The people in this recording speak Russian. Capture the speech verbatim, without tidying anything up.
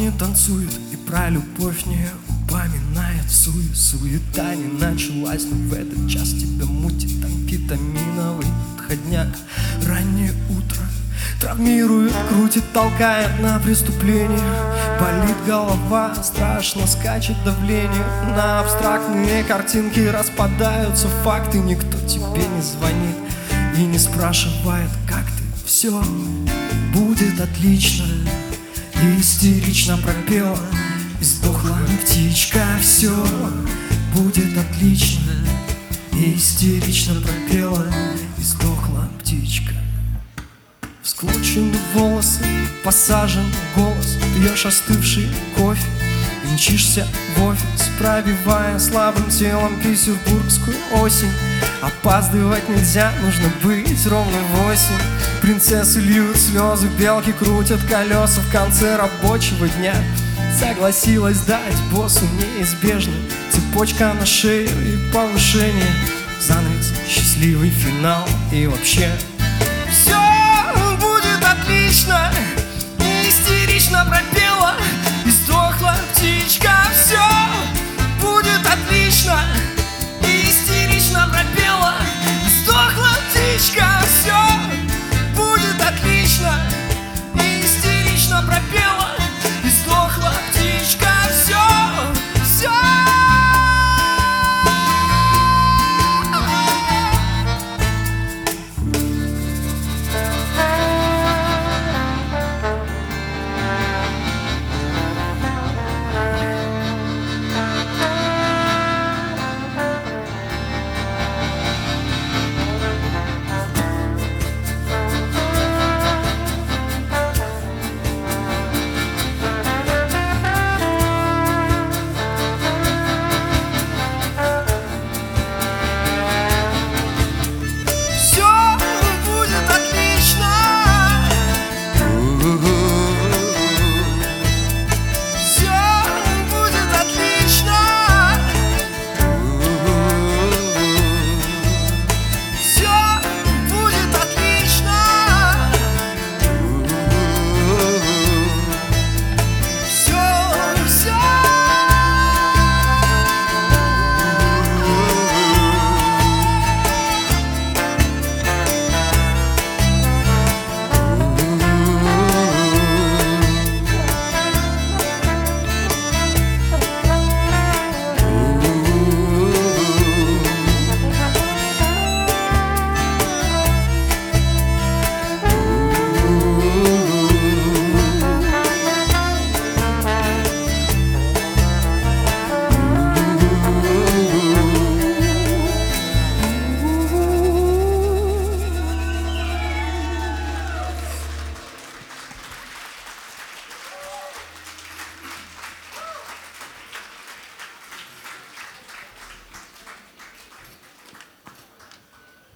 не танцует и про любовь не упоминает. Суе, суета не началась, но в этот час тебя мутит амфетаминовый отходняк. Раннее утро травмирует, крутит, толкает на преступление. Болит голова, страшно скачет давление. На абстрактные картинки распадаются факты. Никто тебе не звонит и не спрашивает, как ты. Все будет отлично, и истерично пропела и сдохла птичка. Все будет отлично, и истерично пропела и сдохла птичка. Всклочены волосы, посажен голос, пьешь остывший кофе и мчишься в офис, пробивая слабым телом петербургскую осень. Опаздывать нельзя, нужно быть ровно в восемь. Принцессы льют слезы, белки крутят колеса в конце рабочего дня. Согласилась дать боссу неизбежно цепочка на шею и повышение. Занавес, счастливый финал и вообще все будет отлично, и истерично пропела и сдохла птичка. Все будет отлично, и истерично пропела и сдохла птичка.